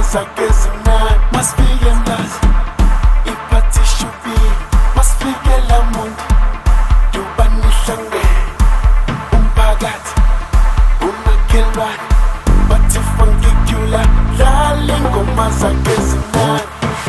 zakhe zimnandi masifike mlazi iphathi ishubile masifikela muntu duba nihlangene umphakathi umakhelwane bathi fangicula dlala ingoma zakhe zimnandi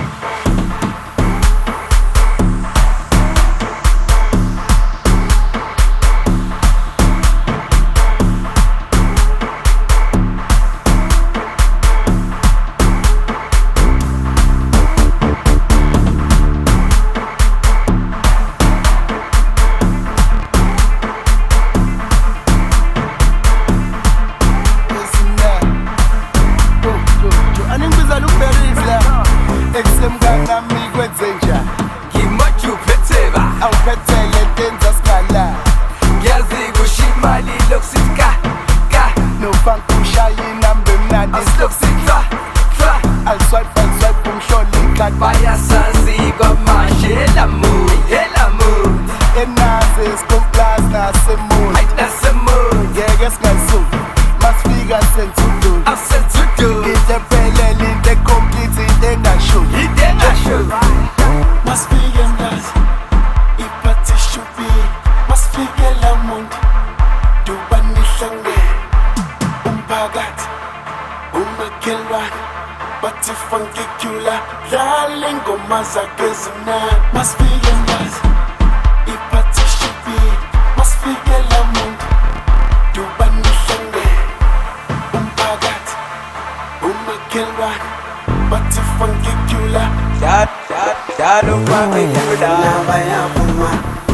awuphethele tenza sikhala ngiyazi kusho imali lokusitka ka nofanku ushaya inamba emnandi asilokusitla tla aliswipe umhloli inkathi bayasazi kwamanje helamundi enazi esikomplazi nasemundi ngeke singayisuki masifika sentsududu into ephelele into ecomplete into engasho masifike mlazi iphathi ishubile masifikela muntu duba nihlangene umphakathi umakhelwane bathi fangicula dlala ingoma zakhe zimnandi masifike mlazi iphathi ishubile masifikela muntu duba nihlangene umphakathi umakhelwane bathi fangicula dalo fangicula